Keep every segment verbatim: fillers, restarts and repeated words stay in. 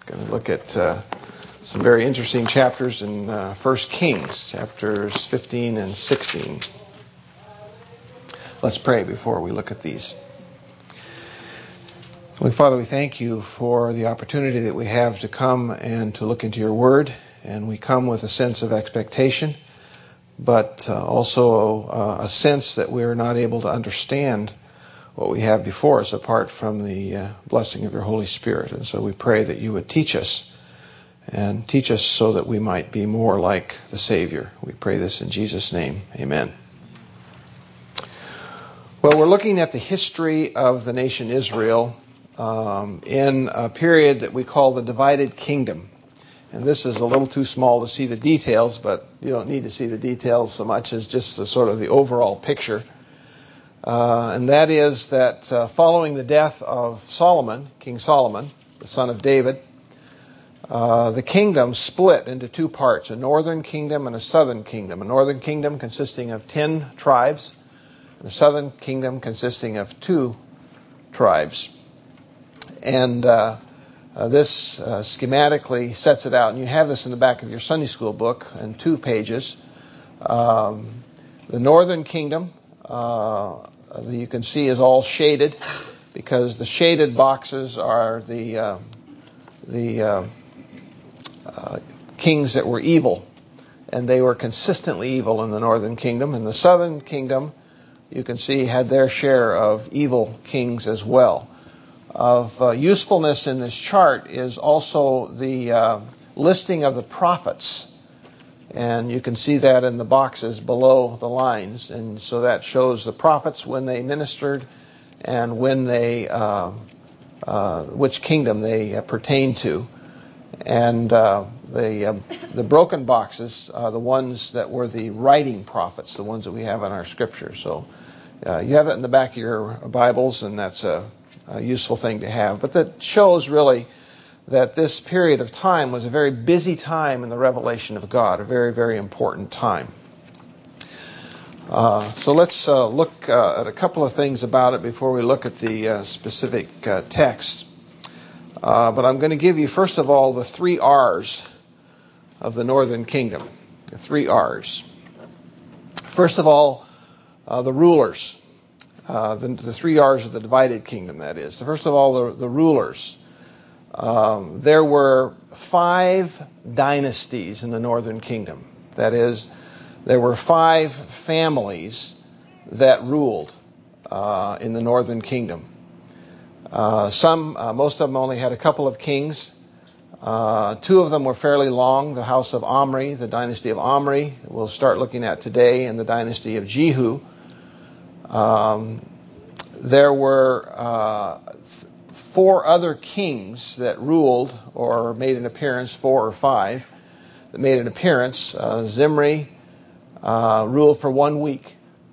Going to look at uh, some very interesting chapters in uh, First Kings, chapters fifteen and sixteen. Let's pray before we look at these. Holy Father, we thank you for the opportunity that we have to come and to look into your word. And we come with a sense of expectation, but uh, also uh, a sense that we're not able to understand what we have before us apart from the uh, blessing of your Holy Spirit. And so we pray that you would teach us and teach us so that we might be more like the Savior. We pray this in Jesus' name. Amen. Well, we're looking at the history of the nation Israel um, in a period that we call the divided kingdom. And this is a little too small to see the details, but you don't need to see the details so much as just the sort of the overall picture. Uh, and that is that uh, following the death of Solomon, King Solomon, the son of David, uh, the kingdom split into two parts, a northern kingdom and a southern kingdom. A northern kingdom consisting of ten tribes, and a southern kingdom consisting of two tribes. And uh, uh, this uh, schematically sets it out, and you have this in the back of your Sunday school book in two pages. Um, the northern kingdom, Uh, you can see is all shaded because the shaded boxes are the uh, the uh, uh, kings that were evil, and they were consistently evil in the northern kingdom. And the southern kingdom, you can see, had their share of evil kings as well. Of uh, usefulness in this chart is also the uh, listing of the prophets. And you can see that in the boxes below the lines. And so that shows the prophets when they ministered and when they, uh, uh, which kingdom they uh, pertain to. And uh, the uh, the broken boxes are the ones that were the writing prophets, the ones that we have in our scripture. So uh, you have that in the back of your Bibles, and that's a, a useful thing to have. But that shows really that this period of time was a very busy time in the revelation of God, a very, very important time. Uh, so let's uh, look uh, at a couple of things about it before we look at the uh, specific uh, text. Uh, but I'm going to give you, first of all, the three R's of the northern kingdom. The three R's. First of all, uh, the rulers. Uh, the, the three R's of the divided kingdom, that is. First of all, the, the rulers. Um, there were five dynasties in the northern kingdom. That is, there were five families that ruled uh, in the northern kingdom. Uh, some, uh, most of them only had a couple of kings. Uh, two of them were fairly long. The house of Omri, the dynasty of Omri, we'll start looking at today, and the dynasty of Jehu. Um, there were uh, four other kings that ruled or made an appearance, four or five, that made an appearance. Uh, Zimri uh, ruled for one week.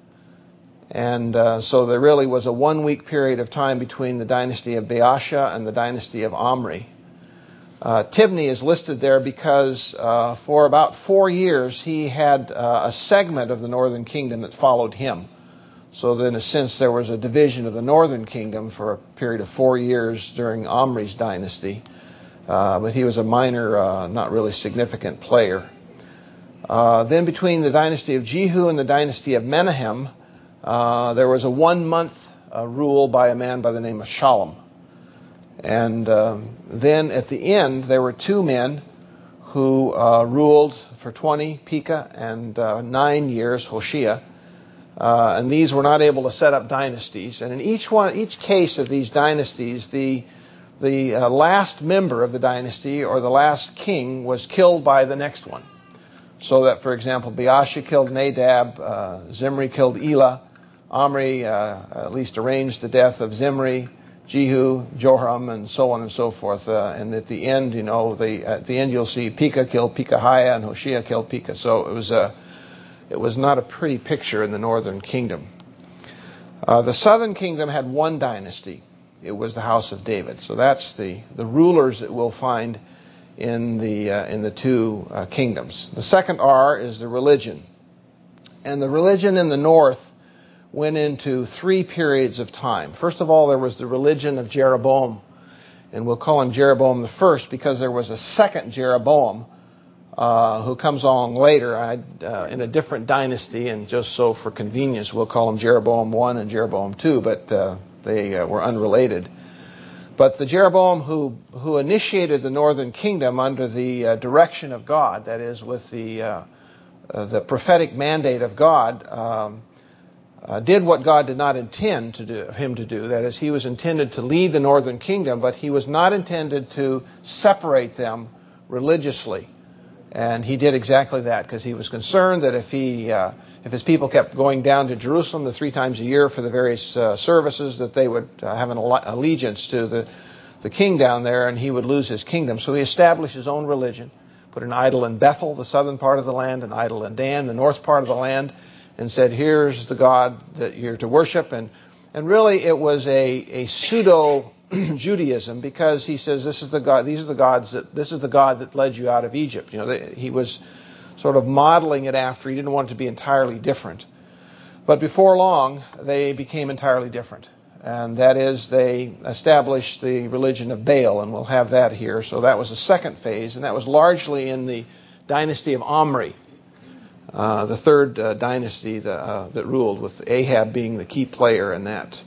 And uh, so there really was a one-week period of time between the dynasty of Baasha and the dynasty of Omri. Uh, Tibni is listed there because uh, for about four years he had uh, a segment of the northern kingdom that followed him. So that in a sense there was a division of the northern kingdom for a period of four years during Omri's dynasty. Uh, but he was a minor, uh, not really significant player. Uh, then between the dynasty of Jehu and the dynasty of Menahem, uh, there was a one-month uh, rule by a man by the name of Shalom. And uh, then at the end there were two men who uh, ruled for twenty, Pekah, and uh, nine years, Hoshea. Uh, and these were not able to set up dynasties. And in each one, each case of these dynasties, the the uh, last member of the dynasty or the last king was killed by the next one. So that, for example, Baasha killed Nadab, uh, Zimri killed Elah, Omri uh, at least arranged the death of Zimri, Jehu, Joram, and so on and so forth. Uh, and at the end, you know, the at the end you'll see Pekah killed Pekahiah and Hoshea killed Pekah. So it was a It was not a pretty picture in the northern kingdom. Uh, the southern kingdom had one dynasty. It was the house of David. So that's the, the rulers that we'll find in the uh, in the two uh, kingdoms. The second R is the religion. And the religion in the north went into three periods of time. First of all, there was the religion of Jeroboam. And we'll call him Jeroboam the first because there was a second Jeroboam uh, who comes along later I, uh, in a different dynasty. And just so for convenience, we'll call him Jeroboam one and Jeroboam two, but uh, they uh, were unrelated. But the Jeroboam who, who initiated the northern kingdom under the uh, direction of God, that is, with the, uh, uh, the prophetic mandate of God, um, uh, did what God did not intend to do, him to do. That is, he was intended to lead the northern kingdom, but he was not intended to separate them religiously. And he did exactly that because he was concerned that if he, uh, if his people kept going down to Jerusalem the three times a year for the various uh, services, that they would uh, have an allegiance to the, the king down there, and he would lose his kingdom. So he established his own religion, put an idol in Bethel, the southern part of the land, an idol in Dan, the north part of the land, and said, "Here's the God that you're to worship." And and really, it was a a pseudo Judaism, because he says this is the God, these are the gods that this is the God that led you out of Egypt. You know, they, he was sort of modeling it after. He didn't want it to be entirely different. But before long, they became entirely different, and that is, they established the religion of Baal, and we'll have that here. So that was the second phase, and that was largely in the dynasty of Omri, uh, the third uh, dynasty that, uh, that ruled, with Ahab being the key player in that.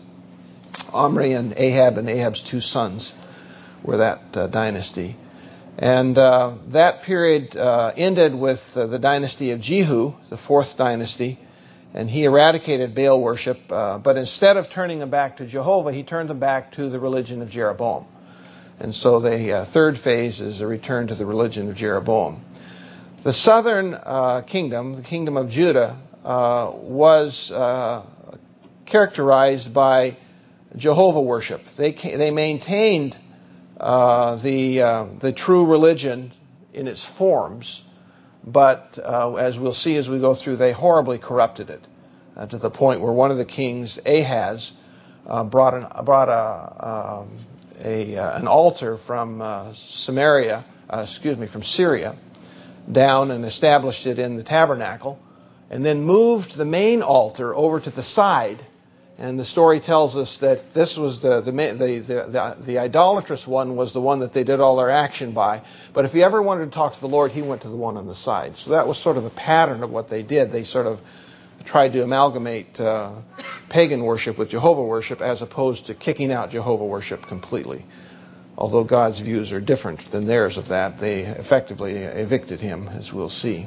Omri and Ahab and Ahab's two sons were that uh, dynasty. And uh, that period uh, ended with uh, the dynasty of Jehu, the fourth dynasty, and he eradicated Baal worship. Uh, but instead of turning them back to Jehovah, he turned them back to the religion of Jeroboam. And so the uh, third phase is a return to the religion of Jeroboam. The southern uh, kingdom, the kingdom of Judah, uh, was uh, characterized by Jehovah worship. They they maintained uh, the uh, the true religion in its forms, but uh, as we'll see as we go through, they horribly corrupted it uh, to the point where one of the kings, Ahaz, uh, brought an brought a, um, a uh, an altar from uh, Samaria, uh, excuse me, from Syria, down and established it in the tabernacle, and then moved the main altar over to the side. And the story tells us that this was the the, the the the idolatrous one was the one that they did all their action by. But if he ever wanted to talk to the Lord, he went to the one on the side. So that was sort of a pattern of what they did. They sort of tried to amalgamate uh, pagan worship with Jehovah worship, as opposed to kicking out Jehovah worship completely. Although God's views are different than theirs of that, they effectively evicted him, as we'll see.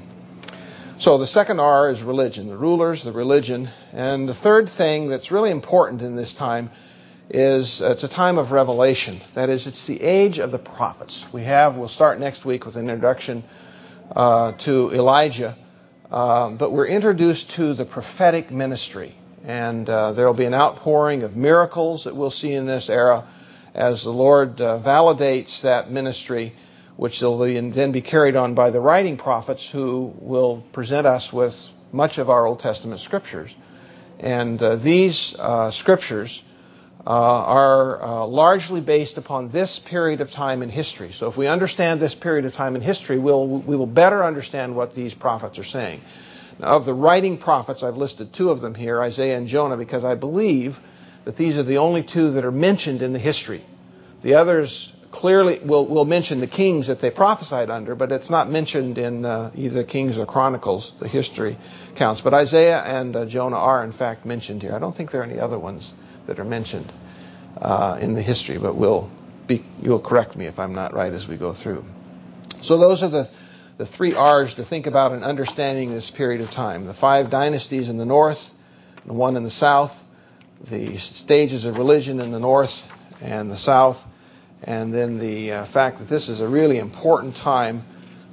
So the second R is religion, the rulers, the religion. And the third thing that's really important in this time is uh, it's a time of revelation. That is, it's the age of the prophets. We have, we'll start next week with an introduction uh, to Elijah, uh, but we're introduced to the prophetic ministry. And uh, there will be an outpouring of miracles that we'll see in this era as the Lord uh, validates that ministry, which will then be carried on by the writing prophets, who will present us with much of our Old Testament scriptures. And uh, these uh, scriptures uh, are uh, largely based upon this period of time in history. So if we understand this period of time in history, we'll, we will better understand what these prophets are saying. Now, of the writing prophets, I've listed two of them here, Isaiah and Jonah, because I believe that these are the only two that are mentioned in the history. The others clearly will will mention the kings that they prophesied under, but it's not mentioned in uh, either Kings or Chronicles, the history counts. But Isaiah and uh, Jonah are, in fact, mentioned here. I don't think there are any other ones that are mentioned uh, in the history, but we'll be, you'll correct me if I'm not right as we go through. So those are the, the three R's to think about in understanding this period of time. The five dynasties in the north, the one in the south, the stages of religion in the north and the south, and then the uh, fact that this is a really important time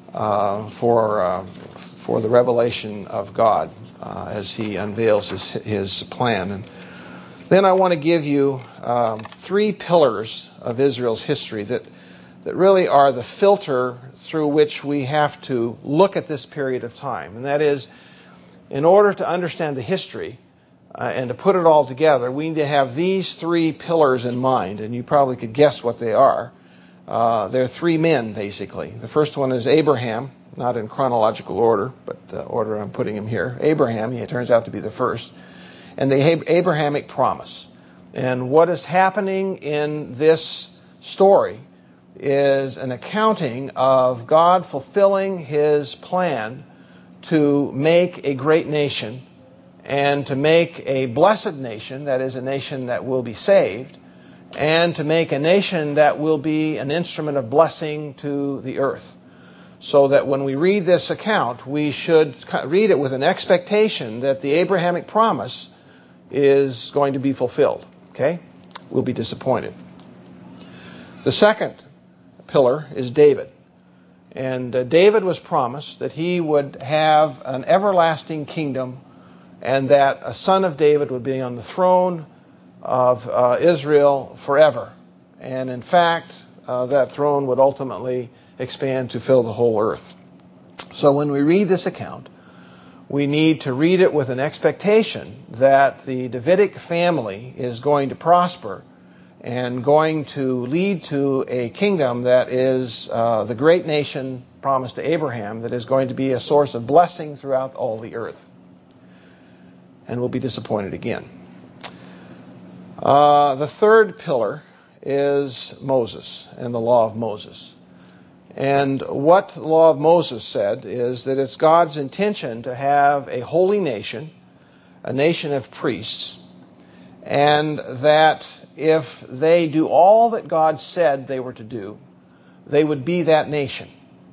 uh, for uh, for the revelation of God uh, as He unveils His, his plan. And then I want to give you um, three pillars of Israel's history that that really are the filter through which we have to look at this period of time. And that is, in order to understand the history, Uh, and to put it all together, we need to have these three pillars in mind, and you probably could guess what they are. Uh, they're three men, basically. The first one is Abraham, not in chronological order, but uh, order I'm putting him here. Abraham, he turns out to be the first. And the Abrahamic promise. And what is happening in this story is an accounting of God fulfilling his plan to make a great nation and to make a blessed nation, that is, a nation that will be saved, and to make a nation that will be an instrument of blessing to the earth. So that when we read this account, we should read it with an expectation that the Abrahamic promise is going to be fulfilled. Okay? We'll be disappointed. The second pillar is David. And uh, David was promised that he would have an everlasting kingdom and that a son of David would be on the throne of uh, Israel forever. And in fact, uh, that throne would ultimately expand to fill the whole earth. So when we read this account, we need to read it with an expectation that the Davidic family is going to prosper and going to lead to a kingdom that is uh, the great nation promised to Abraham, that is going to be a source of blessing throughout all the earth. And we'll be disappointed again. Uh, the third pillar is Moses and the law of Moses. And what the law of Moses said is that it's God's intention to have a holy nation, a nation of priests, and that if they do all that God said they were to do, they would be that nation.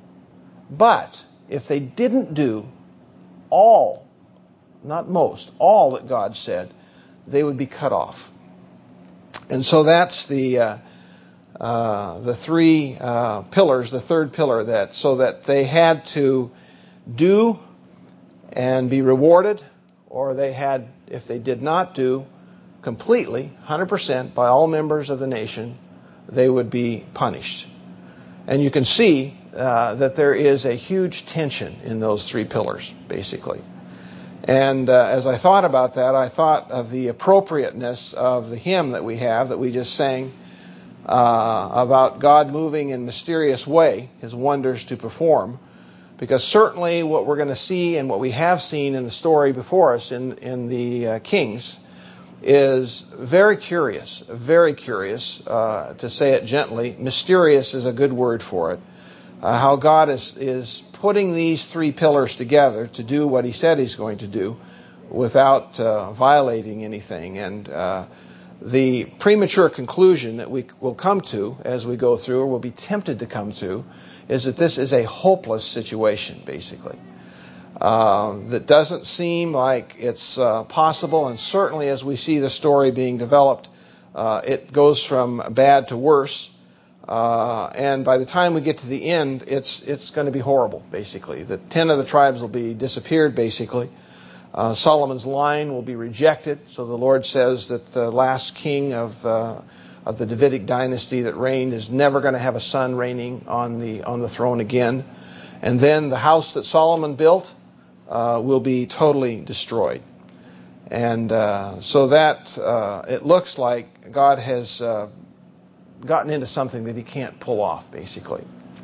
But if they didn't do all, not most, all that God said, they would be cut off. And so that's the uh, uh, the three uh, pillars, the third pillar, that so that they had to do and be rewarded, or they had, if they did not do completely, one hundred percent by all members of the nation, they would be punished. And you can see uh, that there is a huge tension in those three pillars, basically. And uh, as I thought about that, I thought of the appropriateness of the hymn that we have, that we just sang, uh, about God moving in mysterious way, his wonders to perform. Because certainly what we're going to see and what we have seen in the story before us in, in the uh, Kings is very curious, very curious, uh, to say it gently. Mysterious is a good word for it. Uh, how God is, is putting these three pillars together to do what he said he's going to do without uh, violating anything. And uh, the premature conclusion that we will come to as we go through, or will be tempted to come to, is that this is a hopeless situation, basically. Uh, that doesn't seem like it's uh, possible, and certainly as we see the story being developed, uh, it goes from bad to worse. Uh, and by the time we get to the end, it's it's going to be horrible, basically. The ten of the tribes will be disappeared, basically. Uh, Solomon's line will be rejected. So the Lord says that the last king of uh, of the Davidic dynasty that reigned is never going to have a son reigning on the on the throne again. And then the house that Solomon built uh, will be totally destroyed. And uh, so that uh, it looks like God has uh, gotten into something that he can't pull off, basically.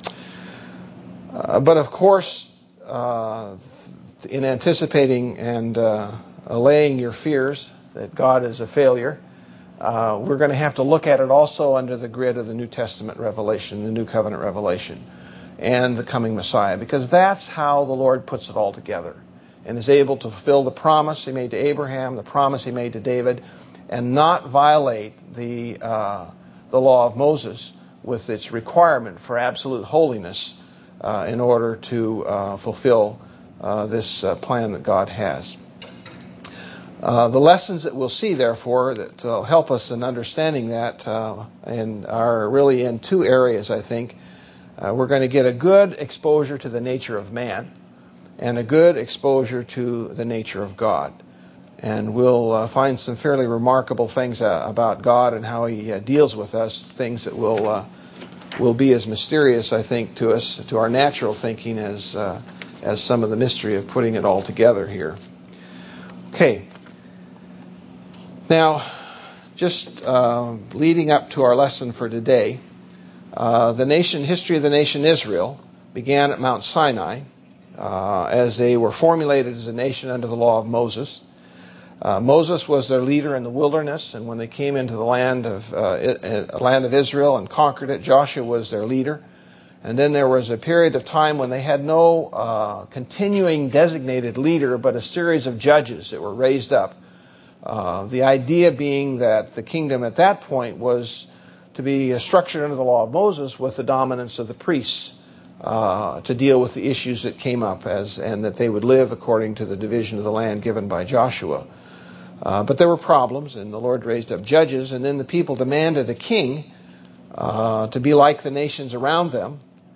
Uh, but of course, uh, in anticipating and uh, allaying your fears that God is a failure, uh, we're going to have to look at it also under the grid of the New Testament revelation, the New Covenant revelation, and the coming Messiah, because that's how the Lord puts it all together and is able to fulfill the promise he made to Abraham, the promise he made to David, and not violate the uh, the law of Moses with its requirement for absolute holiness uh, in order to uh, fulfill uh, this uh, plan that God has. Uh, the lessons that we'll see, therefore, that will help us in understanding that uh, and are really in two areas, I think. Uh, we're going to get a good exposure to the nature of man and a good exposure to the nature of God. And we'll uh, find some fairly remarkable things uh, about God and how he uh, deals with us, things that will uh, will be as mysterious, I think, to us, to our natural thinking, as uh, as some of the mystery of putting it all together here. Okay. Now, just uh, leading up to our lesson for today, uh, the nation history of the nation Israel began at Mount Sinai uh, as they were formulated as a nation under the law of Moses. Uh, Moses was their leader in the wilderness, and when they came into the land of uh, land of Israel and conquered it, Joshua was their leader. And then there was a period of time when they had no uh, continuing designated leader, but a series of judges that were raised up. Uh, the idea being that the kingdom at that point was to be structured under the law of Moses with the dominance of the priests uh, to deal with the issues that came up, as and that they would live according to the division of the land given by Joshua. Uh, but there were problems, and the Lord raised up judges, and then the people demanded a king uh, to be like the nations around them,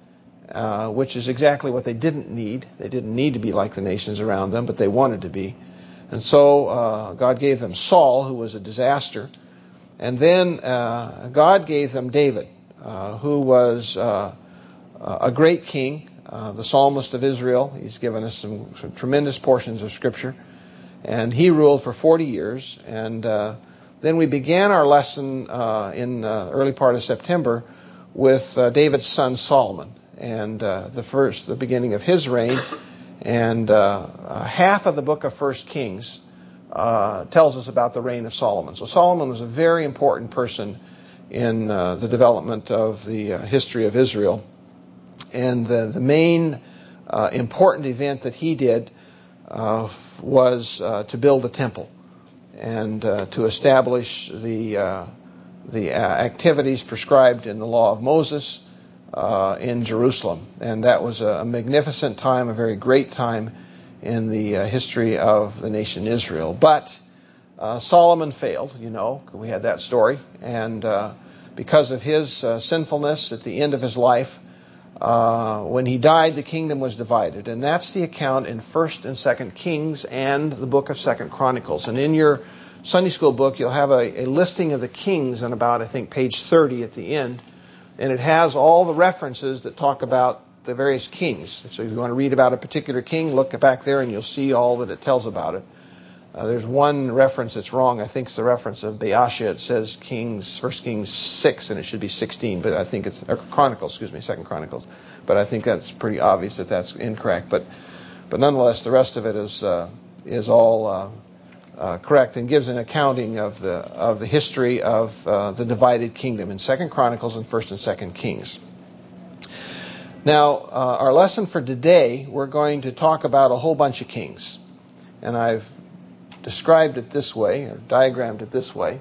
uh, which is exactly what they didn't need. They didn't need to be like the nations around them, but they wanted to be. And so uh, God gave them Saul, who was a disaster. And then uh, God gave them David, uh, who was uh, a great king, uh, the psalmist of Israel. He's given us some, some tremendous portions of Scripture. And he ruled for forty years. And uh, then we began our lesson uh, in the uh, early part of September with uh, David's son Solomon, and uh, the first, the beginning of his reign. And uh, half of the book of First Kings uh, tells us about the reign of Solomon. So Solomon was a very important person in uh, the development of the uh, history of Israel. And the, the main uh, important event that he did uh, was uh, to build the temple and uh, to establish the uh, the uh, activities prescribed in the law of Moses uh, in Jerusalem. And that was a, a magnificent time, a very great time in the uh, history of the nation Israel. But uh, Solomon failed, you know, we had that story. And uh, because of his uh, sinfulness at the end of his life, uh, when he died, the kingdom was divided. And that's the account in First and Second Kings and the book of Second Chronicles. And in your Sunday school book, you'll have a, a listing of the kings on about, I think, page thirty at the end. And it has all the references that talk about the various kings. So if you want to read about a particular king, look back there and you'll see all that it tells about it. Uh, there's one reference that's wrong. I think it's the reference of Baasha. It says Kings, First Kings six, and it should be sixteen, but I think it's or Chronicles, excuse me, Second Chronicles. But I think that's pretty obvious that that's incorrect. But but nonetheless, the rest of it is uh, is all uh, uh, correct and gives an accounting of the of the history of uh, the divided kingdom in Second Chronicles and First and Second Kings. Now, uh, our lesson for today, we're going to talk about a whole bunch of kings, and I've described it this way, or diagrammed it this way.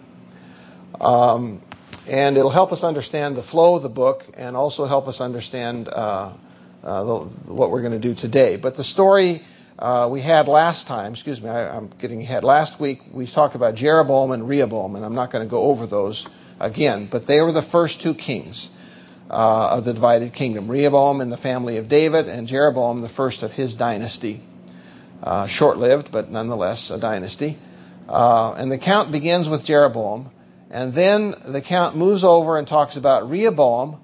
Um, and it'll help us understand the flow of the book and also help us understand uh, uh, the, what we're going to do today. But the story uh, we had last time, excuse me, I, I'm getting ahead. Last week we talked about Jeroboam and Rehoboam, and I'm not going to go over those again, but they were the first two kings uh, of the divided kingdom. Rehoboam in the family of David, and Jeroboam the first of his dynasty. Uh, short-lived, but nonetheless a dynasty. Uh, and the count begins with Jeroboam, and then the count moves over and talks about Rehoboam.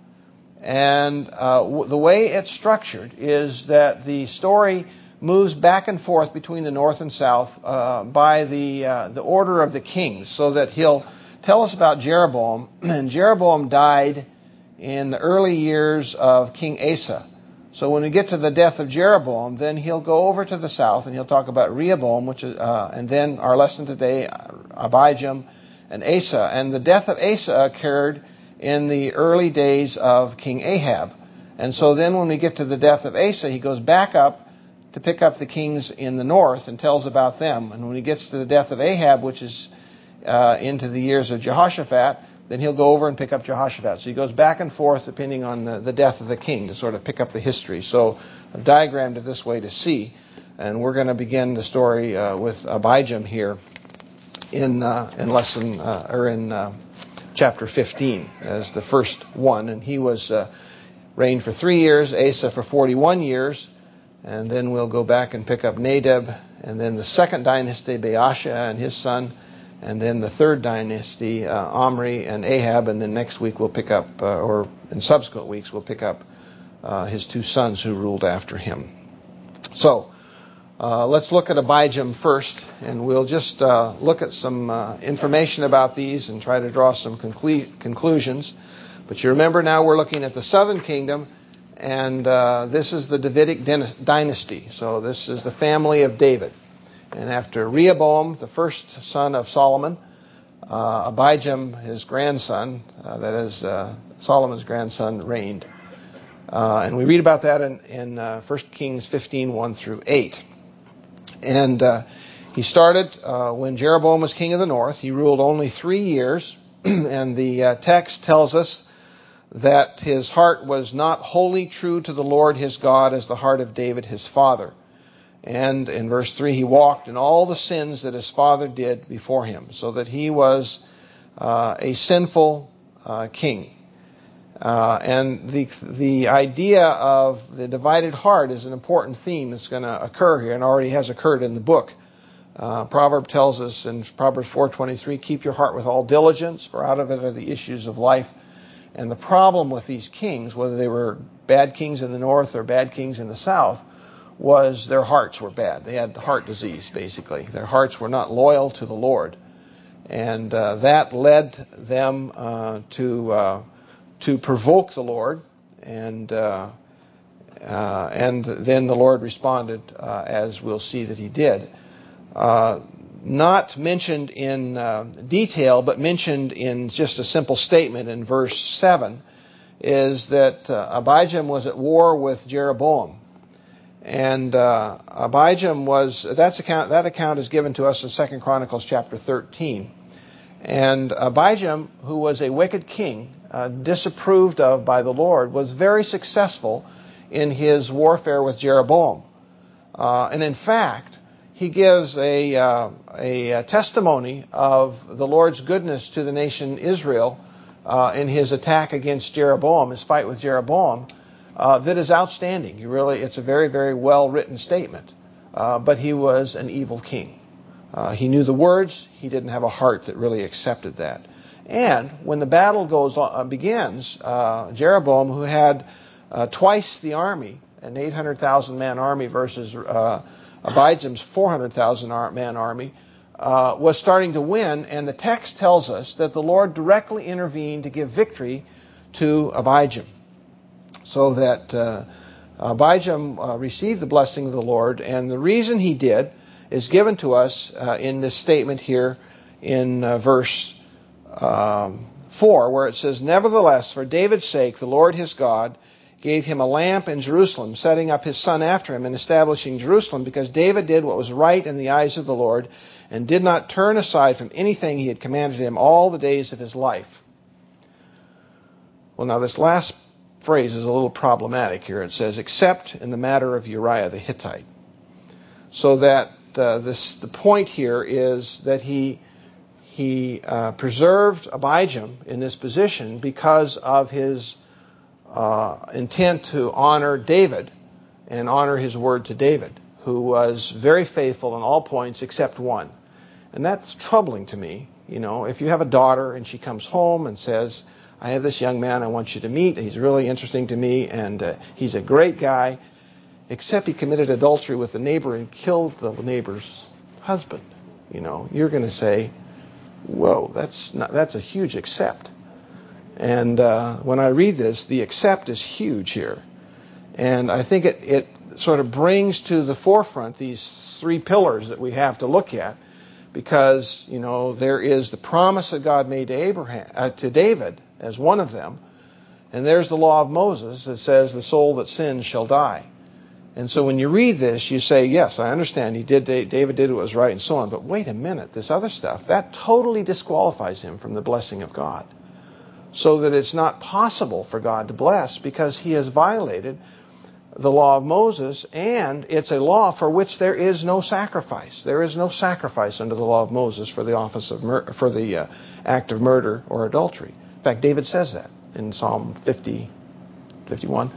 And uh, w- the way it's structured is that the story moves back and forth between the north and south uh, by the uh, the order of the kings, so that he'll tell us about Jeroboam. And Jeroboam died in the early years of King Asa. So when we get to the death of Jeroboam, then he'll go over to the south and he'll talk about Rehoboam, which is, uh, and then our lesson today, Abijam and Asa. And the death of Asa occurred in the early days of King Ahab. And so then when we get to the death of Asa, he goes back up to pick up the kings in the north and tells about them. And when he gets to the death of Ahab, which is uh, into the years of Jehoshaphat, then he'll go over and pick up Jehoshaphat. So he goes back and forth depending on the, the death of the king to sort of pick up the history. So I've diagrammed it this way to see. And we're going to begin the story uh, with Abijam here in uh, in lesson uh, or in uh, chapter fifteen as the first one. And he was uh, reigned for three years, Asa for forty-one years, and then we'll go back and pick up Nadab, and then the second dynasty, Baasha and his son. And then the third dynasty, uh, Omri and Ahab, and then next week we'll pick up, uh, or in subsequent weeks we'll pick up uh, his two sons who ruled after him. So uh, let's look at Abijam first, and we'll just uh, look at some uh, information about these and try to draw some conclu- conclusions. But you remember now we're looking at the southern kingdom, and uh, this is the Davidic dynasty. So this is the family of David. And after Rehoboam, the first son of Solomon, uh, Abijam, his grandson, uh, that is uh, Solomon's grandson, reigned. Uh, and we read about that in, in uh, First Kings fifteen, one through eight. And uh, he started uh, when Jeroboam was king of the north. He ruled only three years. And the uh, text tells us that his heart was not wholly true to the Lord his God as the heart of David his father. And in verse three, he walked in all the sins that his father did before him, so that he was uh, a sinful uh, king. Uh, and the the idea of the divided heart is an important theme that's going to occur here and already has occurred in the book. Uh, Proverb tells us in Proverbs four twenty-three, keep your heart with all diligence, for out of it are the issues of life. And the problem with these kings, whether they were bad kings in the north or bad kings in the south, was their hearts were bad. They had heart disease, basically. Their hearts were not loyal to the Lord. And uh, that led them uh, to uh, to provoke the Lord. And uh, uh, and then the Lord responded, uh, as we'll see that he did. Uh, not mentioned in uh, detail, but mentioned in just a simple statement in verse seven, is that uh, Abijam was at war with Jeroboam. And uh, Abijam was, that's account, that account is given to us in Second Chronicles chapter thirteen. And Abijam, who was a wicked king, uh, disapproved of by the Lord, was very successful in his warfare with Jeroboam. Uh, and in fact, he gives a, uh, a, a testimony of the Lord's goodness to the nation Israel uh, in his attack against Jeroboam, his fight with Jeroboam, uh, that is outstanding. You really, it's a very, very well-written statement. Uh, but he was an evil king. Uh, he knew the words. He didn't have a heart that really accepted that. And when the battle goes uh, begins, uh, Jeroboam, who had uh, twice the army, an eight hundred thousand man army versus uh, Abijam's four hundred thousand man army, uh, was starting to win, and the text tells us that the Lord directly intervened to give victory to Abijam, so that uh, Abijam uh, received the blessing of the Lord. And the reason he did is given to us uh, in this statement here in uh, verse um, four, where it says, nevertheless, for David's sake, the Lord his God gave him a lamp in Jerusalem, setting up his son after him and establishing Jerusalem, because David did what was right in the eyes of the Lord and did not turn aside from anything he had commanded him all the days of his life. Well, now this last phrase is a little problematic here. It says, except in the matter of Uriah the Hittite. So that uh, this the point here is that he he uh, preserved Abijam in this position because of his Uh, intent to honor David and honor his word to David, who was very faithful in all points except one. And that's troubling to me. You know, if you have a daughter and she comes home and says, I have this young man I want you to meet. He's really interesting to me, and uh, he's a great guy, except he committed adultery with the neighbor and killed the neighbor's husband. You know, you're going to say, whoa, that's not, that's a huge except. And uh, when I read this, the accept is huge here. And I think it, it sort of brings to the forefront these three pillars that we have to look at, because, you know, there is the promise that God made to Abraham, uh, to David as one of them. And there's the law of Moses that says the soul that sins shall die. And so when you read this, you say, yes, I understand he did, David did what was right and so on. But wait a minute, this other stuff, that totally disqualifies him from the blessing of God. So that it's not possible for God to bless, because he has violated the law of Moses, and it's a law for which there is no sacrifice. There is no sacrifice under the law of Moses for the office of mur- for the uh, act of murder or adultery. In fact, David says that in Psalm fifty, fifty-one.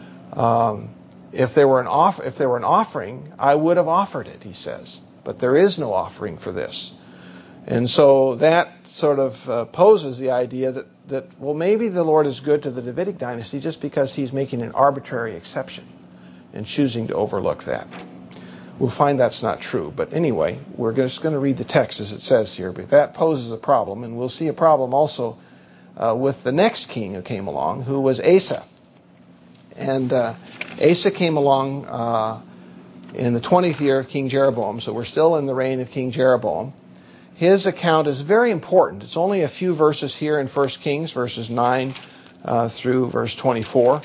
Um, if there were an off- if there were an offering, I would have offered it, he says. But there is no offering for this. And so that sort of uh, poses the idea that, that, well, maybe the Lord is good to the Davidic dynasty just because he's making an arbitrary exception and choosing to overlook that. We'll find that's not true. But anyway, we're just going to read the text as it says here. But that poses a problem, and we'll see a problem also uh, with the next king who came along, who was Asa. And uh, Asa came along uh, in the twentieth year of King Jeroboam. So we're still in the reign of King Jeroboam. His account is very important. It's only a few verses here in First Kings, verses nine uh, through verse twenty-four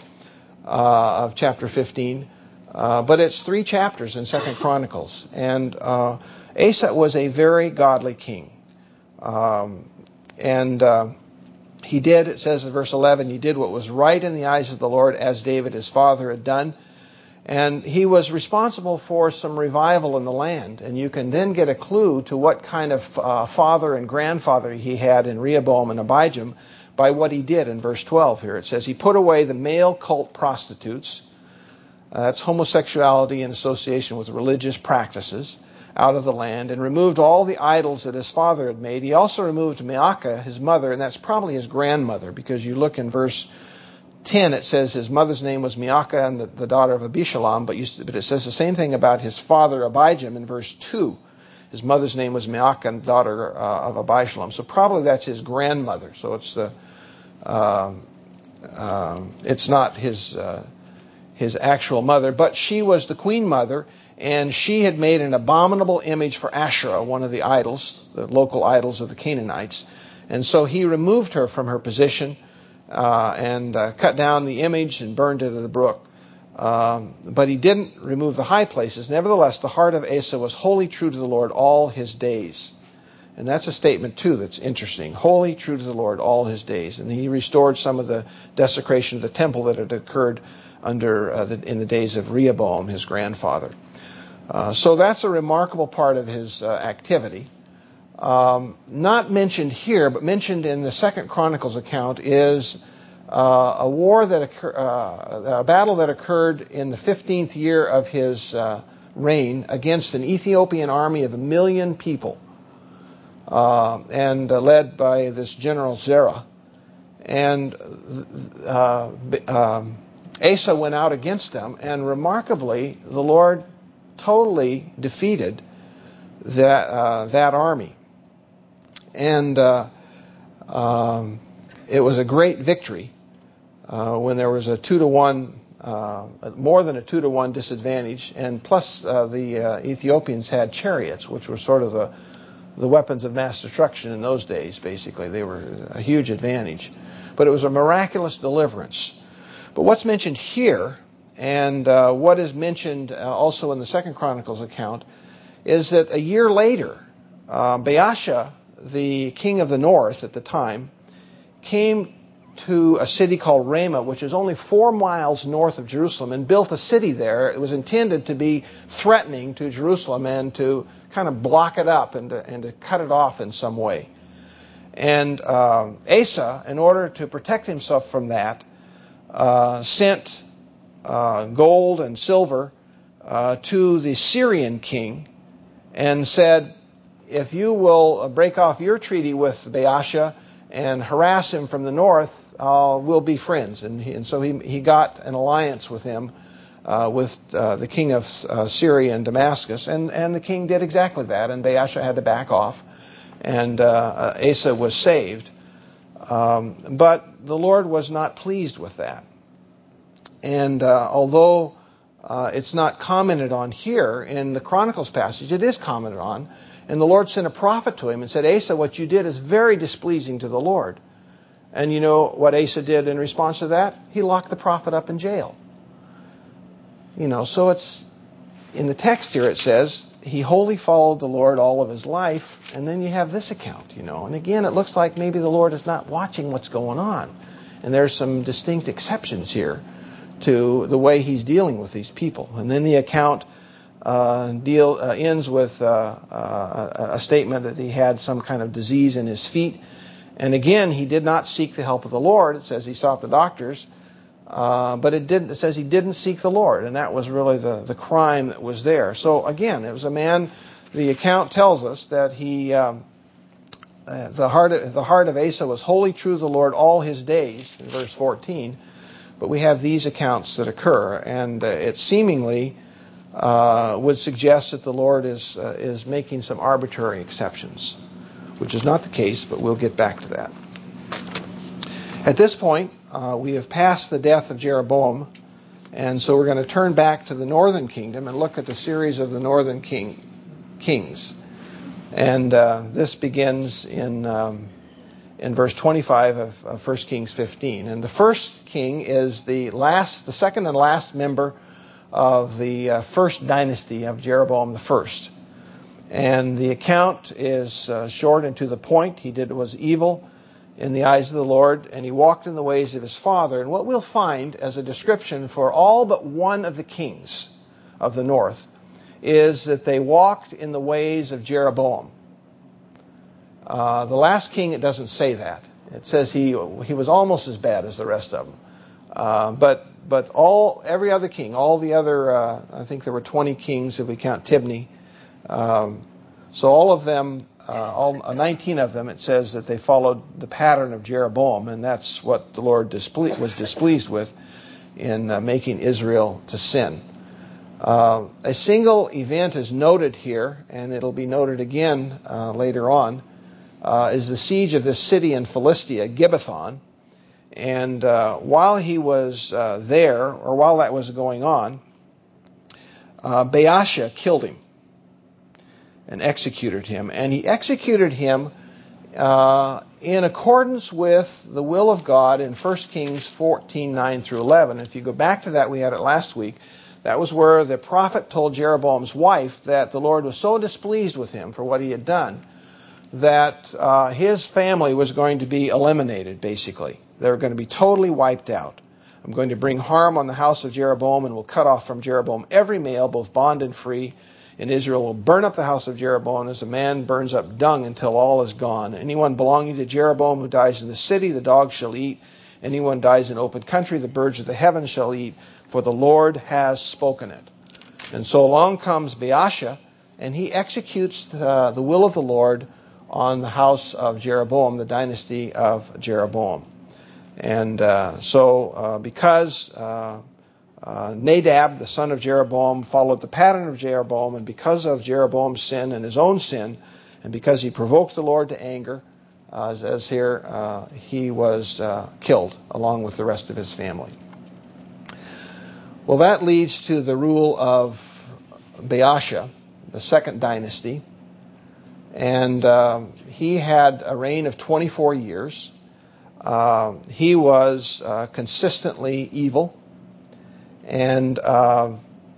uh, of chapter fifteen. Uh, but it's three chapters in Second Chronicles. And uh, Asa was a very godly king. Um, and uh, he did, it says in verse eleven, he did what was right in the eyes of the Lord, as David his father had done. And he was responsible for some revival in the land. And you can then get a clue to what kind of uh, father and grandfather he had in Rehoboam and Abijam by what he did in verse twelve here. It says, he put away the male cult prostitutes, uh, that's homosexuality in association with religious practices, out of the land, and removed all the idols that his father had made. He also removed Maacah, his mother, and that's probably his grandmother, because you look in verse ten, it says his mother's name was Maacah and the, the daughter of Abishalom, but, you, but it says the same thing about his father Abijam in verse two. His mother's name was Maacah and the daughter uh, of Abishalom. So probably that's his grandmother. So it's the uh, uh, it's not his uh, his actual mother, but she was the queen mother, and she had made an abominable image for Asherah, one of the idols, the local idols of the Canaanites. And so he removed her from her position Uh, and uh, cut down the image and burned it in the brook. Um, but he didn't remove the high places. Nevertheless, the heart of Asa was wholly true to the Lord all his days. And that's a statement, too, that's interesting. Wholly true to the Lord all his days. And he restored some of the desecration of the temple that had occurred under uh, the, in the days of Rehoboam, his grandfather. Uh, so that's a remarkable part of his uh, activity. Um, not mentioned here, but mentioned in the Second Chronicles account, is uh, a war that occur, uh, a battle that occurred in the fifteenth year of his uh, reign against an Ethiopian army of a million people, uh, and uh, led by this general Zerah. And uh, uh, Asa went out against them, and remarkably, the Lord totally defeated that uh, that army. And uh, um, it was a great victory uh, when there was a two to one, uh, more than a two to one disadvantage. And plus uh, the uh, Ethiopians had chariots, which were sort of the, the weapons of mass destruction in those days, basically. They were a huge advantage. But it was a miraculous deliverance. But what's mentioned here, and uh, what is mentioned uh, also in the Second Chronicles account, is that a year later, uh, Baasha, the king of the north at the time, came to a city called Ramah, which is only four miles north of Jerusalem, and built a city there. It was intended to be threatening to Jerusalem and to kind of block it up and to, and to cut it off in some way. And uh, Asa, in order to protect himself from that, uh, sent uh, gold and silver uh, to the Syrian king and said, if you will break off your treaty with Baasha and harass him from the north, uh, we'll be friends. And, he, and so he, he got an alliance with him, uh, with uh, the king of uh, Syria and Damascus. And, and the king did exactly that, and Baasha had to back off. And uh, Asa was saved. Um, but the Lord was not pleased with that. And uh, although uh, it's not commented on here in the Chronicles passage, it is commented on. And the Lord sent a prophet to him and said, Asa, what you did is very displeasing to the Lord. And you know what Asa did in response to that? He locked the prophet up in jail. You know, so it's, in the text here it says, he wholly followed the Lord all of his life. And then you have this account, you know. And again, it looks like maybe the Lord is not watching what's going on. And there's some distinct exceptions here to the way he's dealing with these people. And then the account Uh, deal uh, ends with uh, uh, a statement that he had some kind of disease in his feet. And again, he did not seek the help of the Lord. It says he sought the doctors, uh, but it didn't. It says he didn't seek the Lord, and that was really the, the crime that was there. So again, it was a man. The account tells us that he, um, uh, the heart, of, the heart of Asa was wholly true to the Lord all his days, in verse fourteen. But we have these accounts that occur, and uh, it seemingly Uh, would suggest that the Lord is uh, is making some arbitrary exceptions, which is not the case, but we'll get back to that. At this point, uh, we have passed the death of Jeroboam, And so we're going to turn back to the northern kingdom and look at the series of the northern king, kings. And uh, this begins in um, in verse twenty-five of, of First Kings fifteen. And the first king is the last, the second and last member of the uh, first dynasty of Jeroboam the first. And the account is uh, short and to the point. He did what was evil in the eyes of the Lord, and he walked in the ways of his father. And what we'll find as a description for all but one of the kings of the north is that they walked in the ways of Jeroboam. Uh, the last king, it doesn't say that. It says he he was almost as bad as the rest of them. Uh, but but all every other king, all the other, uh, I think there were twenty kings if we count Tibni. Um, so all of them, uh, all uh, nineteen of them, it says that they followed the pattern of Jeroboam, and that's what the Lord disple- was displeased with in uh, making Israel to sin. Uh, a single event is noted here, and it'll be noted again uh, later on, uh, is the siege of this city in Philistia, Gibbethon. And uh, while he was uh, there, or while that was going on, uh, Baasha killed him and executed him. And he executed him uh, in accordance with the will of God in First Kings fourteen, nine through eleven. If you go back to that, we had it last week. That was where the prophet told Jeroboam's wife that the Lord was so displeased with him for what he had done that uh, his family was going to be eliminated, basically. They were going to be totally wiped out. I'm going to bring harm on the house of Jeroboam and will cut off from Jeroboam every male, both bond and free. And Israel will burn up the house of Jeroboam as a man burns up dung until all is gone. Anyone belonging to Jeroboam who dies in the city, the dogs shall eat. Anyone dies in open country, the birds of the heavens shall eat. For the Lord has spoken it. And so along comes Baasha, and he executes uh, the will of the Lord on the house of Jeroboam, the dynasty of Jeroboam. And uh, so uh, because uh, uh, Nadab, the son of Jeroboam, followed the pattern of Jeroboam, and because of Jeroboam's sin and his own sin, and because he provoked the Lord to anger, uh, as, as here, uh, he was uh, killed along with the rest of his family. Well, that leads to the rule of Baasha, the second dynasty. And uh, he had a reign of twenty-four years. Uh, he was uh, consistently evil. And uh,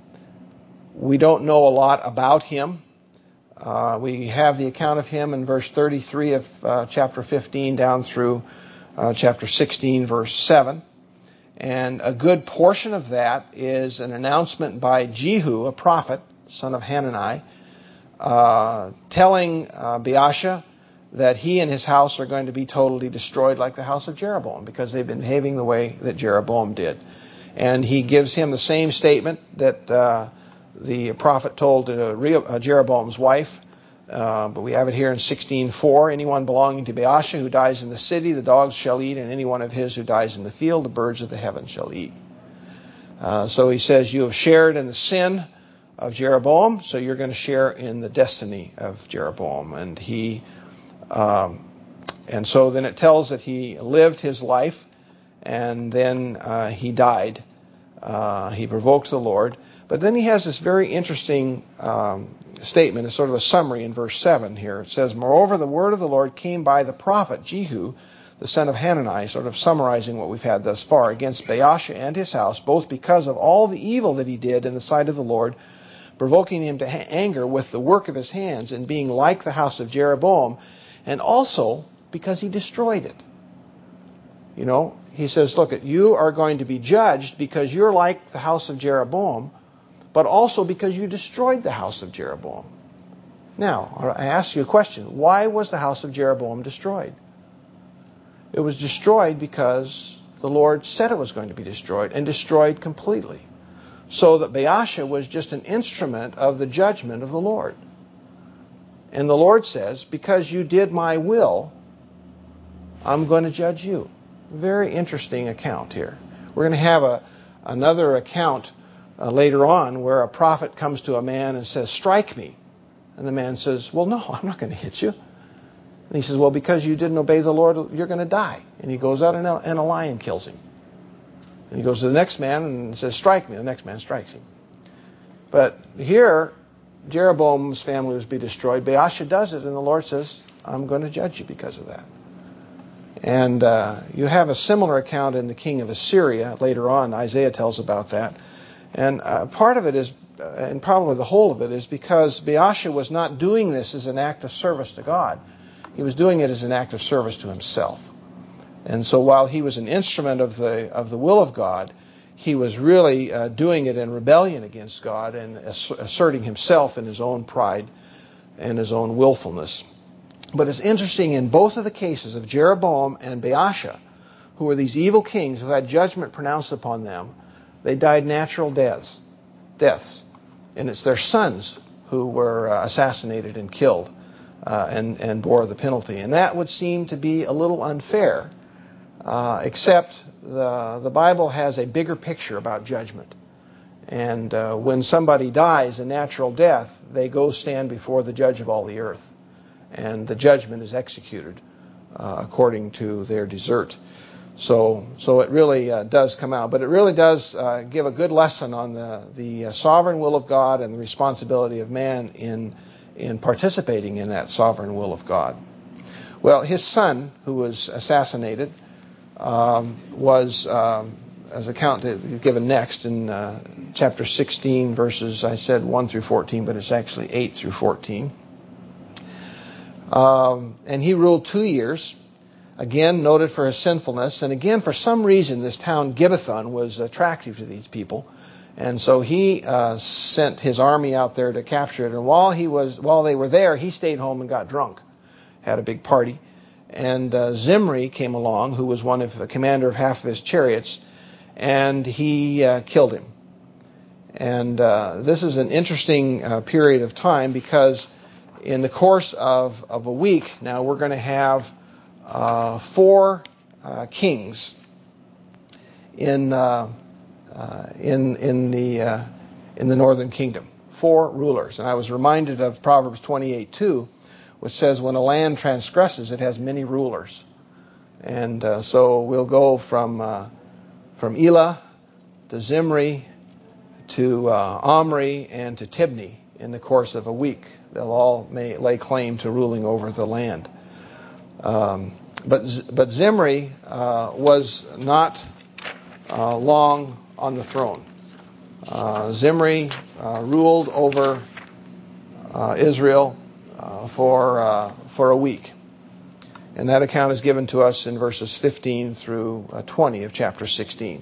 we don't know a lot about him. Uh, we have the account of him in verse thirty-three of uh, chapter fifteen down through uh, chapter sixteen, verse seven. And a good portion of that is an announcement by Jehu, a prophet, son of Hanani, uh, telling uh, Baasha that he and his house are going to be totally destroyed like the house of Jeroboam because they've been behaving the way that Jeroboam did. And he gives him the same statement that uh, the prophet told uh, Jeroboam's wife. Uh, but we have it here in sixteen four. Anyone belonging to Baasha who dies in the city, the dogs shall eat, and any one of his who dies in the field, the birds of the heavens shall eat. Uh, so he says, you have shared in the sin of Jeroboam, so you're going to share in the destiny of Jeroboam. And he, um, and so then it tells that he lived his life, and then uh, he died. Uh, he provoked the Lord. But then he has this very interesting um, statement, it's sort of a summary in verse seven here. It says, moreover, the word of the Lord came by the prophet Jehu, the son of Hanani, sort of summarizing what we've had thus far, against Baasha and his house, both because of all the evil that he did in the sight of the Lord, provoking him to ha- anger with the work of his hands and being like the house of Jeroboam, and also because he destroyed it. You know, he says, look, you are going to be judged because you're like the house of Jeroboam, but also because you destroyed the house of Jeroboam. Now, I ask you a question. Why was the house of Jeroboam destroyed? It was destroyed because the Lord said it was going to be destroyed, and destroyed completely. So that Baasha was just an instrument of the judgment of the Lord. And the Lord says, because you did my will, I'm going to judge you. Very interesting account here. We're going to have a another account uh, later on where a prophet comes to a man and says, strike me. And the man says, well, no, I'm not going to hit you. And he says, well, because you didn't obey the Lord, you're going to die. And he goes out and a, and a lion kills him. And he goes to the next man and says, strike me. The next man strikes him. But here, Jeroboam's family was to be destroyed. Baasha does it, and the Lord says, I'm going to judge you because of that. And uh, you have a similar account in the king of Assyria. Later on, Isaiah tells about that. And uh, part of it is, uh, and probably the whole of it, is because Baasha was not doing this as an act of service to God. He was doing it as an act of service to himself. And so while he was an instrument of the of the will of God, he was really uh, doing it in rebellion against God and ass- asserting himself in his own pride and his own willfulness. But it's interesting, in both of the cases of Jeroboam and Baasha, who were these evil kings who had judgment pronounced upon them, they died natural deaths. Deaths. And it's their sons who were uh, assassinated and killed uh, and, and bore the penalty. And that would seem to be a little unfair, uh, except the, the Bible has a bigger picture about judgment. And uh, when somebody dies a natural death, they go stand before the judge of all the earth. And the judgment is executed uh, according to their desert. So, so it really uh, does come out, but it really does uh, give a good lesson on the the uh, sovereign will of God and the responsibility of man in in participating in that sovereign will of God. Well, his son, who was assassinated, um, was, um, as account given next in uh, chapter sixteen, verses I said one through fourteen, but it's actually eight through fourteen. Um, and he ruled two years, again noted for his sinfulness, and again for some reason this town Gibbethon was attractive to these people, and so he uh, sent his army out there to capture it. And while he was while they were there, he stayed home and got drunk, had a big party, and uh, Zimri came along, who was one of the commander of half of his chariots, and he uh, killed him. And uh, this is an interesting uh, period of time, because in the course of, of a week, now we're going to have uh, four uh, kings in uh, uh, in in the uh, in the northern kingdom. Four rulers, and I was reminded of Proverbs twenty-eight two, which says, "When a land transgresses, it has many rulers." And uh, so we'll go from uh, from Elah to Zimri to uh, Omri and to Tibni in the course of a week. They'll all may lay claim to ruling over the land. Um, but but Zimri uh, was not uh, long on the throne. Uh, Zimri uh, ruled over uh, Israel uh, for uh, for a week, and that account is given to us in verses fifteen through uh, twenty of chapter sixteen.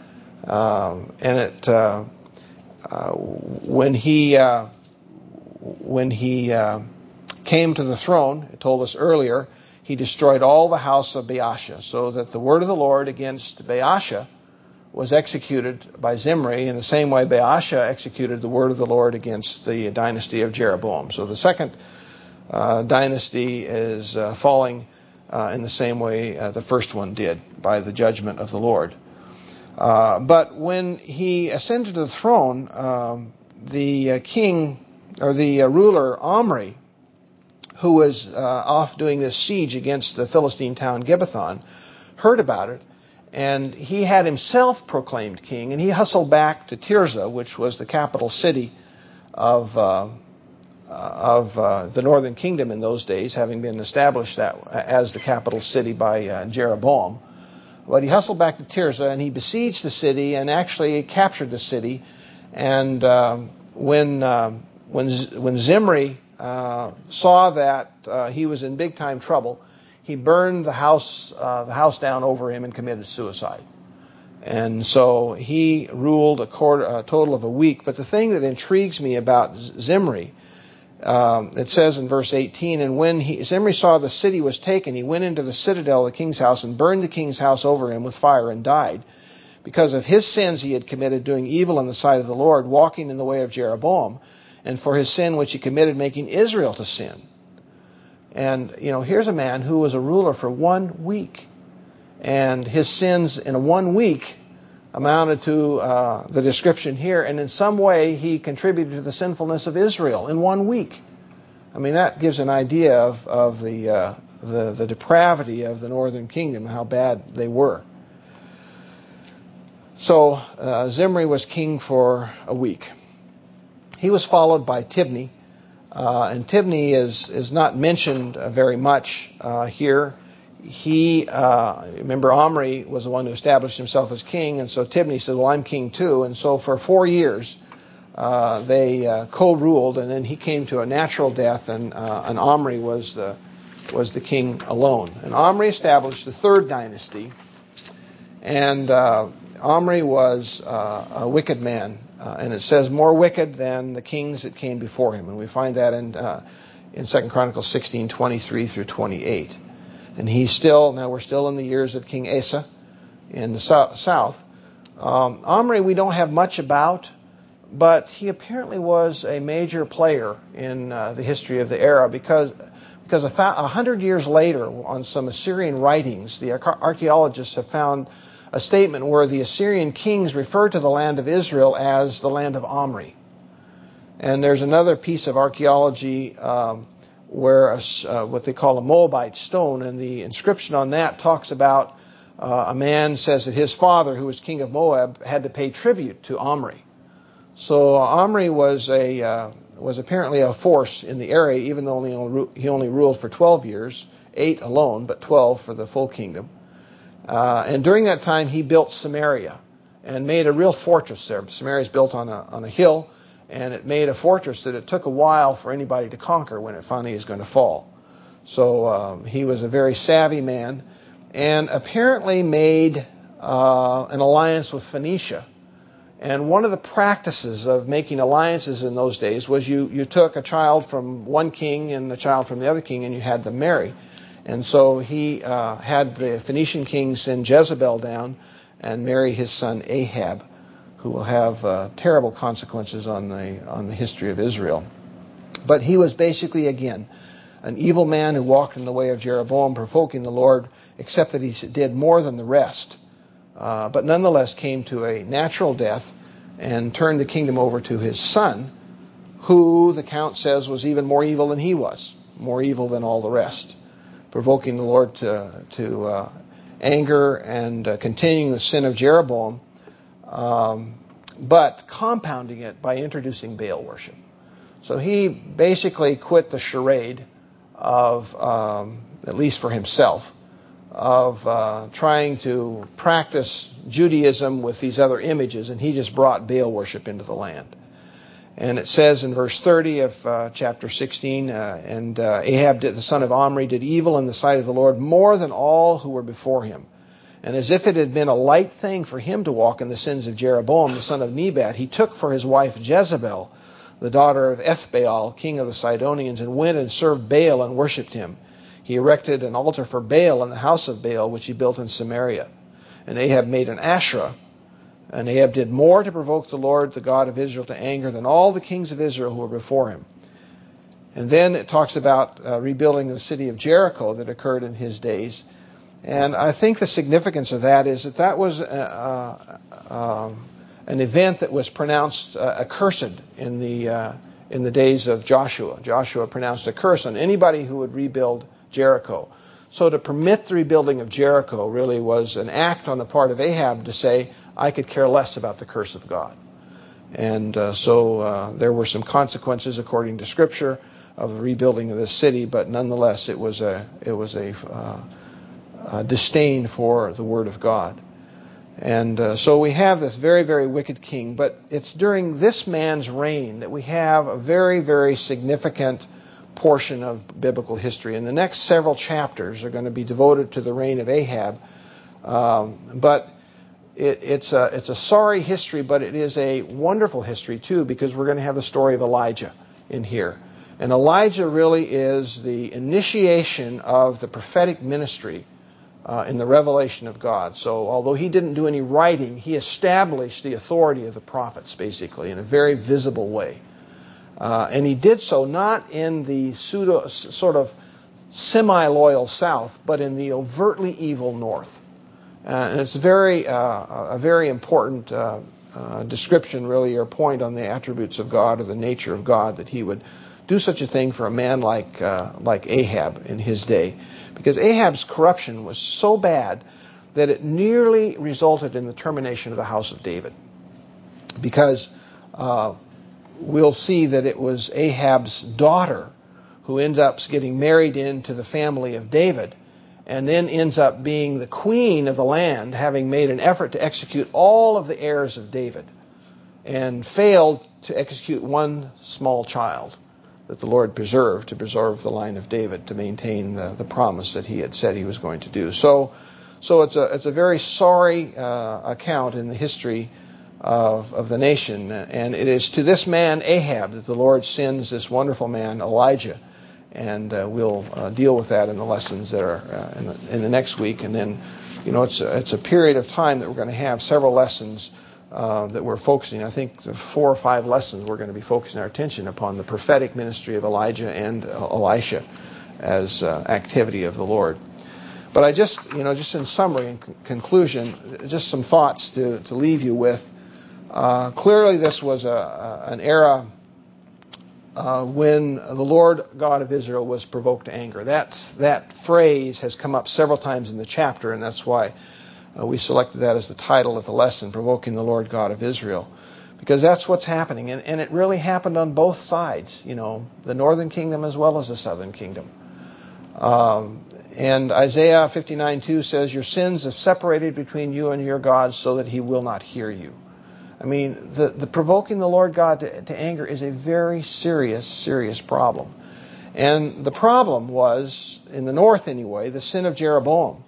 Um, and it uh, uh, when he uh, when he uh, came to the throne, it told us earlier, he destroyed all the house of Baasha, so that the word of the Lord against Baasha was executed by Zimri in the same way Baasha executed the word of the Lord against the dynasty of Jeroboam. So the second uh, dynasty is uh, falling uh, in the same way uh, the first one did, by the judgment of the Lord. Uh, but when he ascended to the throne, um, the uh, king, or the uh, ruler Omri, who was uh, off doing this siege against the Philistine town Gibbethon, heard about it, and he had himself proclaimed king, and he hustled back to Tirzah, which was the capital city of uh, of uh, the northern kingdom in those days, having been established that as the capital city by uh, Jeroboam. But he hustled back to Tirzah, and he besieged the city and actually captured the city. And uh, when uh, when when Zimri uh, saw that uh, he was in big time trouble, he burned the house uh, the house down over him and committed suicide. And so he ruled a, quarter, a total of a week. But the thing that intrigues me about Zimri, Um, it says in verse eighteen, and when he, Zimri saw the city was taken, he went into the citadel of the king's house and burned the king's house over him with fire and died. Because of his sins he had committed, doing evil in the sight of the Lord, walking in the way of Jeroboam, and for his sin which he committed, making Israel to sin. And, you know, here's a man who was a ruler for one week. And his sins in a one week amounted to uh, the description here, and in some way he contributed to the sinfulness of Israel in one week. I mean, that gives an idea of, of the, uh, the the depravity of the northern kingdom, how bad they were. So uh, Zimri was king for a week. He was followed by Tibni, uh, and Tibni is is not mentioned uh, very much uh, here. He, uh, remember, Omri was the one who established himself as king, and so Tibni said, well, I'm king too. And so for four years, uh, they uh, co-ruled, and then he came to a natural death, and, uh, and Omri was the, was the king alone. And Omri established the third dynasty, and uh, Omri was uh, a wicked man, uh, and it says more wicked than the kings that came before him. And we find that in, uh, in Second Chronicles sixteen, twenty-three through twenty-eight. And he's still, now we're still in the years of King Asa in the south. Um, Omri we don't have much about, but he apparently was a major player in uh, the history of the era because because a, fa- a hundred years later, on some Assyrian writings, the ar- archaeologists have found a statement where the Assyrian kings refer to the land of Israel as the land of Omri. And there's another piece of archaeology um, where a, uh, what they call a Moabite stone, and the inscription on that talks about uh, a man says that his father, who was king of Moab, had to pay tribute to Omri. So uh, Omri was a uh, was apparently a force in the area, even though he only, he only ruled for twelve years, eight alone, but twelve for the full kingdom. Uh, and during that time, he built Samaria and made a real fortress there. Samaria is built on a on a hill, and it made a fortress that it took a while for anybody to conquer when it finally is going to fall. So um, he was a very savvy man, and apparently made uh, an alliance with Phoenicia. And one of the practices of making alliances in those days was you, you took a child from one king and a child from the other king, and you had them marry. And so he uh, had the Phoenician king send Jezebel down and marry his son Ahab, who will have uh, terrible consequences on the on the history of Israel. But he was basically, again, an evil man who walked in the way of Jeroboam, provoking the Lord, except that he did more than the rest. Uh, but nonetheless came to a natural death and turned the kingdom over to his son, who the count says was even more evil than he was, more evil than all the rest, provoking the Lord to, to uh, anger and uh, continuing the sin of Jeroboam, um, but compounding it by introducing Baal worship. So he basically quit the charade of, um, at least for himself, of uh, trying to practice Judaism with these other images, and he just brought Baal worship into the land. And it says in verse thirty of uh, chapter sixteen, uh, and uh, Ahab, did, the son of Omri, did evil in the sight of the Lord more than all who were before him. And as if it had been a light thing for him to walk in the sins of Jeroboam, the son of Nebat, he took for his wife Jezebel, the daughter of Ethbaal, king of the Sidonians, and went and served Baal and worshipped him. He erected an altar for Baal in the house of Baal, which he built in Samaria. And Ahab made an Asherah. And Ahab did more to provoke the Lord, the God of Israel, to anger than all the kings of Israel who were before him. And then it talks about uh, rebuilding the city of Jericho that occurred in his days. And I think the significance of that is that that was uh, uh, um, an event that was pronounced uh, accursed in the uh, in the days of Joshua. Joshua pronounced a curse on anybody who would rebuild Jericho. So to permit the rebuilding of Jericho really was an act on the part of Ahab to say, I could care less about the curse of God. And uh, so uh, there were some consequences according to Scripture of the rebuilding of this city, but nonetheless it was a it was a, uh, a disdain for the Word of God. And uh, so we have this very, very wicked king, but it's during this man's reign that we have a very, very significant portion of biblical history. And the next several chapters are going to be devoted to the reign of Ahab. Um, but it, it's, a, it's a sorry history, but it is a wonderful history too, because we're going to have the story of Elijah in here. And Elijah really is the initiation of the prophetic ministry uh, in the revelation of God. So although he didn't do any writing, he established the authority of the prophets, basically, in a very visible way. Uh, and he did so not in the pseudo, sort of semi-loyal South, but in the overtly evil North. Uh, and it's very uh, a very important uh, uh, description, really, or point on the attributes of God or the nature of God, that he would do such a thing for a man like uh, like Ahab in his day. Because Ahab's corruption was so bad that it nearly resulted in the termination of the house of David. Because uh, we'll see that it was Ahab's daughter who ends up getting married into the family of David, and then ends up being the queen of the land, having made an effort to execute all of the heirs of David, and failed to execute one small child that the Lord preserved, to preserve the line of David, to maintain the, the promise that he had said he was going to do. So, so it's a it's a very sorry uh, account in the history of of the nation, and it is to this man Ahab that the Lord sends this wonderful man Elijah, and uh, we'll uh, deal with that in the lessons that are uh, in, the, in the next week. And then, you know, it's a, it's a period of time that we're going to have several lessons uh, that we're focusing. I think four or five lessons we're going to be focusing our attention upon the prophetic ministry of Elijah and uh, Elisha as uh, activity of the Lord. But I just, you know, just in summary and con- conclusion, just some thoughts to, to leave you with. Uh, clearly, this was a, a an era uh, when the Lord God of Israel was provoked to anger. That that phrase has come up several times in the chapter, and that's why uh, we selected that as the title of the lesson, Provoking the Lord God of Israel, because that's what's happening, and, and it really happened on both sides. You know, the northern kingdom as well as the southern kingdom. Um, and Isaiah fifty-nine two says, "Your sins have separated between you and your God, so that He will not hear you." I mean, the, the provoking the Lord God to, to anger is a very serious, serious problem. And the problem was, in the north anyway, the sin of Jeroboam.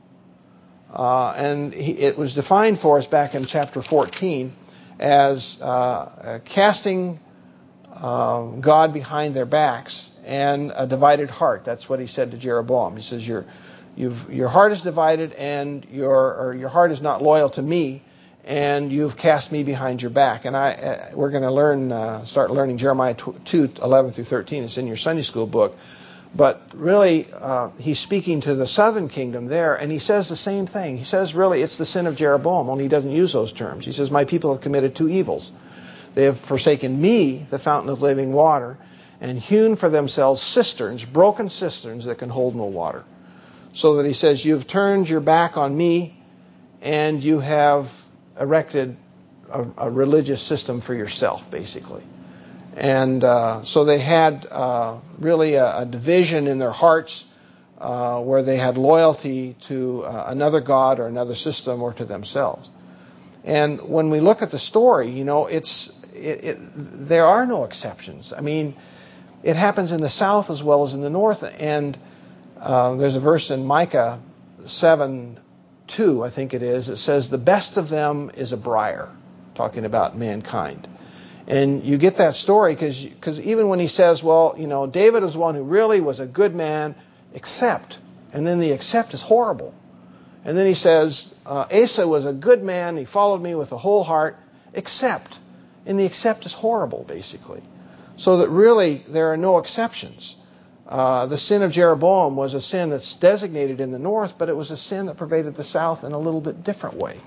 Uh, and he, it was defined for us back in chapter fourteen as uh, casting uh, God behind their backs and a divided heart. That's what he said to Jeroboam. He says, your, you've, your heart is divided, and your, or your heart is not loyal to me, and you've cast me behind your back. And I, uh, we're going to learn, uh, start learning Jeremiah two, eleven through thirteen. It's in your Sunday school book. But really, uh, he's speaking to the southern kingdom there, and he says the same thing. He says, really, it's the sin of Jeroboam, only he doesn't use those terms. He says, my people have committed two evils. They have forsaken me, the fountain of living water, and hewn for themselves cisterns, broken cisterns that can hold no water. So that he says, you've turned your back on me, and you have erected a, a religious system for yourself, basically. And uh, so they had uh, really a, a division in their hearts uh, where they had loyalty to uh, another god or another system or to themselves. And when we look at the story, you know, it's it, it, there are no exceptions. I mean, it happens in the south as well as in the north. And uh, there's a verse in Micah seven two, I think it is. It says, the best of them is a briar, talking about mankind. And you get that story because because even when he says, well, you know, David was one who really was a good man, except, and then the except is horrible. And then he says, uh, Asa was a good man, he followed me with a whole heart, except. And the except is horrible, basically. So that really there are no exceptions. Uh, the sin of Jeroboam was a sin that's designated in the north, but it was a sin that pervaded the south in a little bit different way.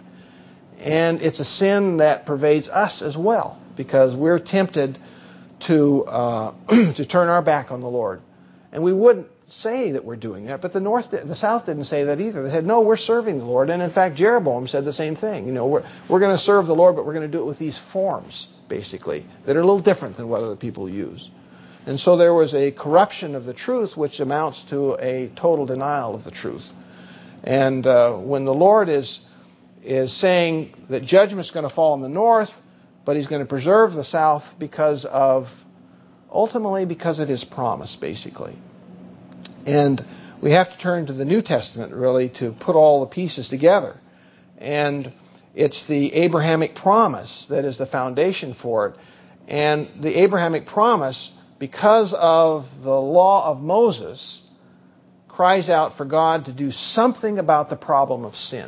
And it's a sin that pervades us as well, because we're tempted to uh, to turn our back on the Lord. And we wouldn't say that we're doing that, but the north, the south didn't say that either. They said, no, we're serving the Lord. And in fact, Jeroboam said the same thing. You know, we're we're going to serve the Lord, but we're going to do it with these forms, basically, that are a little different than what other people use. And so there was a corruption of the truth, which amounts to a total denial of the truth. And uh, when the Lord is is saying that judgment's going to fall in the north, but he's going to preserve the south because of, ultimately because of his promise, basically. And we have to turn to the New Testament, really, to put all the pieces together. And it's the Abrahamic promise that is the foundation for it. And the Abrahamic promise, because of the law of Moses, cries out for God to do something about the problem of sin.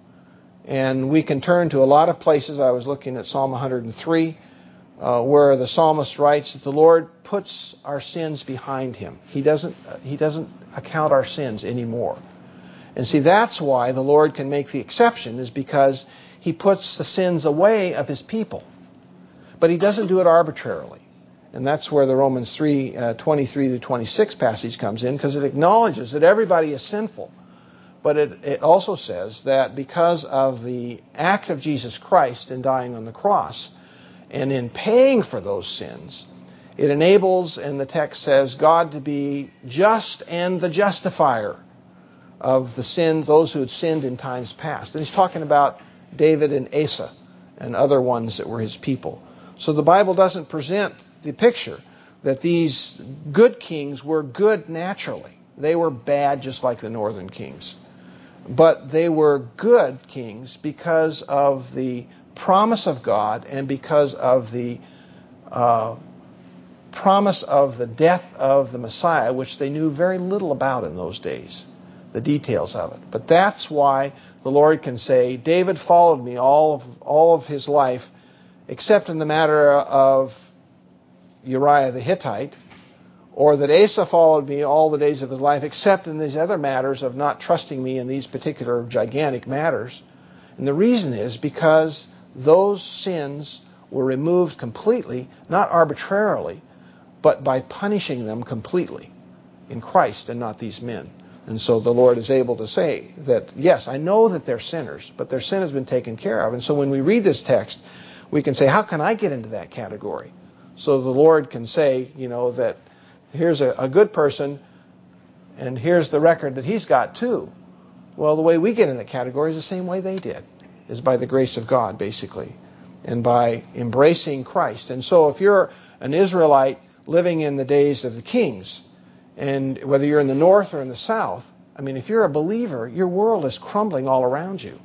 And we can turn to a lot of places. I was looking at Psalm one hundred three, uh, where the psalmist writes that the Lord puts our sins behind him. He doesn't, he doesn't account our sins anymore. And see, that's why the Lord can make the exception, is because he puts the sins away of his people. But he doesn't do it arbitrarily. And that's where the Romans three, uh, twenty-three to twenty-six passage comes in, because it acknowledges that everybody is sinful. But it, it also says that because of the act of Jesus Christ in dying on the cross and in paying for those sins, it enables, and the text says, God to be just and the justifier of the sins, those who had sinned in times past. And he's talking about David and Asa and other ones that were his people. So the Bible doesn't present the picture that these good kings were good naturally. They were bad just like the northern kings. But they were good kings because of the promise of God and because of the uh, promise of the death of the Messiah, which they knew very little about in those days, the details of it. But that's why the Lord can say, David followed me all of, all of his life, except in the matter of Uriah the Hittite, or that Asa followed me all the days of his life, except in these other matters of not trusting me in these particular gigantic matters. And the reason is because those sins were removed completely, not arbitrarily, but by punishing them completely in Christ and not these men. And so the Lord is able to say that, yes, I know that they're sinners, but their sin has been taken care of. And so when we read this text, we can say, how can I get into that category? So the Lord can say, you know, that here's a, a good person, and here's the record that he's got too. Well, the way we get in that category is the same way they did, is by the grace of God, basically, and by embracing Christ. And so if you're an Israelite living in the days of the kings, and whether you're in the north or in the south, I mean, if you're a believer, your world is crumbling all around you.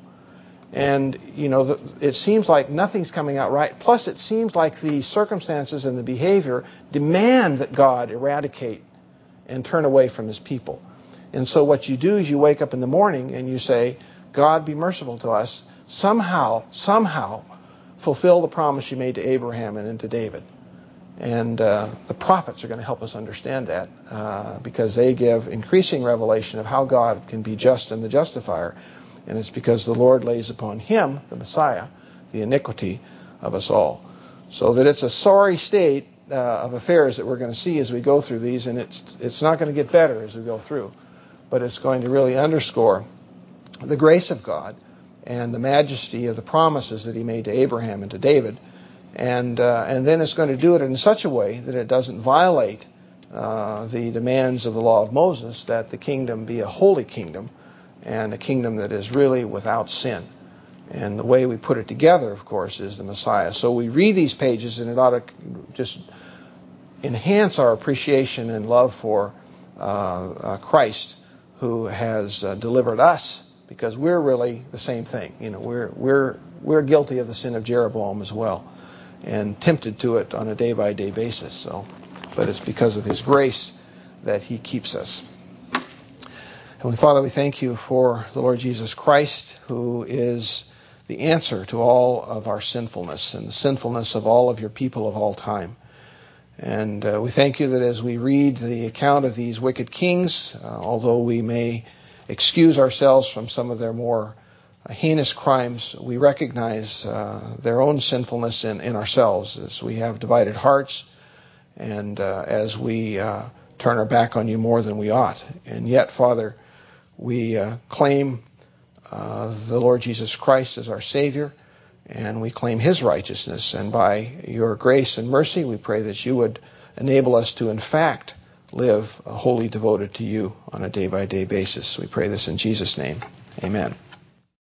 And, you know, the, it seems like nothing's coming out right. Plus, it seems like the circumstances and the behavior demand that God eradicate and turn away from his people. And so what you do is you wake up in the morning and you say, God, be merciful to us. Somehow, somehow, fulfill the promise you made to Abraham and, and to David. And uh, the prophets are going to help us understand that uh, because they give increasing revelation of how God can be just and the justifier. And it's because the Lord lays upon him, the Messiah, the iniquity of us all. So that it's a sorry state uh, of affairs that we're going to see as we go through these, and it's it's not going to get better as we go through. But it's going to really underscore the grace of God and the majesty of the promises that he made to Abraham and to David. And uh, and then it's going to do it in such a way that it doesn't violate uh, the demands of the law of Moses, that the kingdom be a holy kingdom, and a kingdom that is really without sin. And the way we put it together, of course, is the Messiah. So we read these pages, and it ought to just enhance our appreciation and love for uh, uh, Christ, who has uh, delivered us, because we're really the same thing. You know, we're we're we're guilty of the sin of Jeroboam as well, and tempted to it on a day-by-day basis. So, but it's because of his grace that he keeps us. Heavenly Father, we thank you for the Lord Jesus Christ, who is the answer to all of our sinfulness and the sinfulness of all of your people of all time. And uh, we thank you that as we read the account of these wicked kings, uh, although we may excuse ourselves from some of their more uh, heinous crimes, we recognize uh, their own sinfulness in, in ourselves as we have divided hearts and uh, as we uh, turn our back on you more than we ought. And yet, Father, we uh, claim uh, the Lord Jesus Christ as our Savior, and we claim his righteousness. And by your grace and mercy, we pray that you would enable us to, in fact, live wholly devoted to you on a day-by-day basis. We pray this in Jesus' name. Amen.